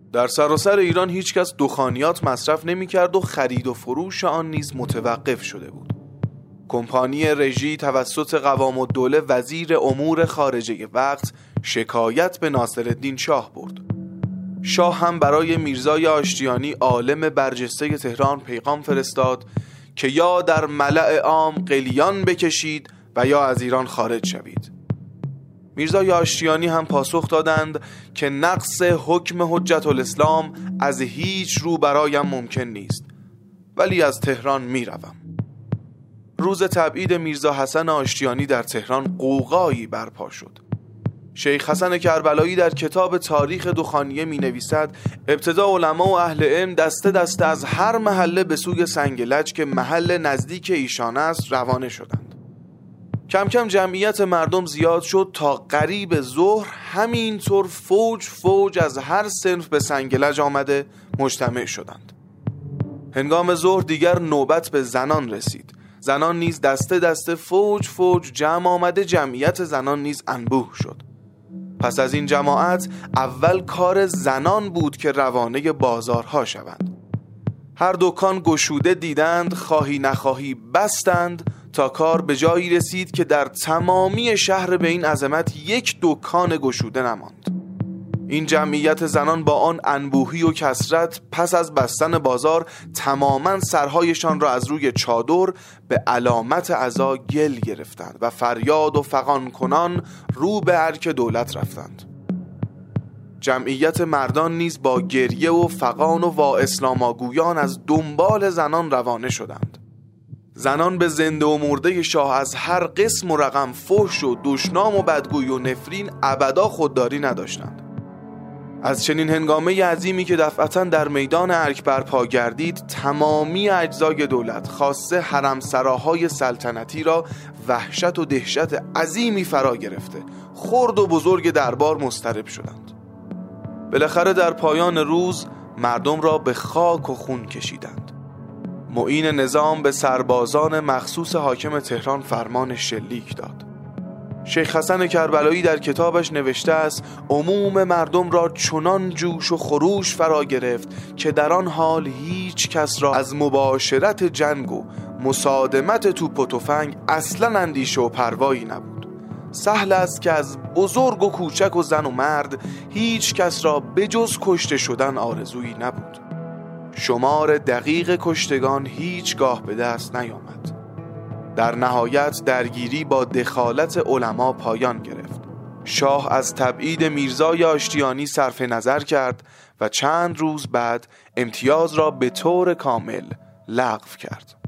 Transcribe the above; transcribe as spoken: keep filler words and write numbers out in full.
در سراسر ایران هیچ کس دخانیات مصرف نمی کرد و خرید و فروش آن نیز متوقف شده بود. کمپانی رژی توسط قوام الدوله وزیر امور خارجه وقت شکایت به ناصرالدین شاه برد. شاه هم برای میرزای آشتیانی عالم برجسته تهران پیغام فرستاد که یا در ملأ عام قلیان بکشید و یا از ایران خارج شوید. میرزای آشتیانی هم پاسخ دادند که نقض حکم حجت الاسلام از هیچ رو برایم ممکن نیست، ولی از تهران میروم. روز تبعید میرزا حسن آشتیانی در تهران غوغایی برپا شد. شیخ حسن کربلایی در کتاب تاریخ دخانیه می نویسد ابتدا علما و اهل علم دسته دسته از هر محله به سوی سنگلج که محل نزدیک ایشان است روانه شدند. کم کم جمعیت مردم زیاد شد تا قریب ظهر همینطور فوج فوج از هر صنف به سنگلج آمده مجتمع شدند. هنگام ظهر دیگر نوبت به زنان رسید. زنان نیز دسته دسته فوج فوج جمع آمده، جمعیت زنان نیز انبوه شد. پس از این جماعت اول کار زنان بود که روانه بازارها شوند. هر دکان گشوده دیدند، خواهی نخواهی بستند تا کار به جایی رسید که در تمامی شهر به این عظمت یک دکان گشوده نماند. این جمعیت زنان با آن انبوهی و کثرت پس از بستن بازار تماما سرهایشان را از روی چادر به علامت عزا گل گرفتند و فریاد و فغان کنان رو به ارک دولت رفتند. جمعیت مردان نیز با گریه و فغان و وا اسلام آگویان از دنبال زنان روانه شدند. زنان به زنده و مرده شاه از هر قسم و رقم فحش و دشنام و بدگویی و نفرین ابدا خودداری نداشتند. از چنین هنگامه عظیمی که دفعتاً در میدان ارک برپا گردید، تمامی اجزای دولت خاصه حرم سراهای سلطنتی را وحشت و دهشت عظیمی فرا گرفته، خرد و بزرگ دربار مضطرب شدند. بالاخره در پایان روز مردم را به خاک و خون کشیدند. معین نظام به سربازان مخصوص حاکم تهران فرمان شلیک داد. شیخ حسن کربلایی در کتابش نوشته است عموم مردم را چنان جوش و خروش فرا گرفت که در آن حال هیچ کس را از مباشرت جنگ و مصادمت توپ و تفنگ اصلا اندیشه و پروایی نبود. سهل است که از بزرگ و کوچک و زن و مرد هیچ کس را بجز کشته شدن آرزویی نبود. شمار دقیق کشتگان هیچگاه به دست نیامد. در نهایت درگیری با دخالت علما پایان گرفت. شاه از تبعید میرزای آشتیانی صرف نظر کرد و چند روز بعد امتیاز را به طور کامل لغو کرد.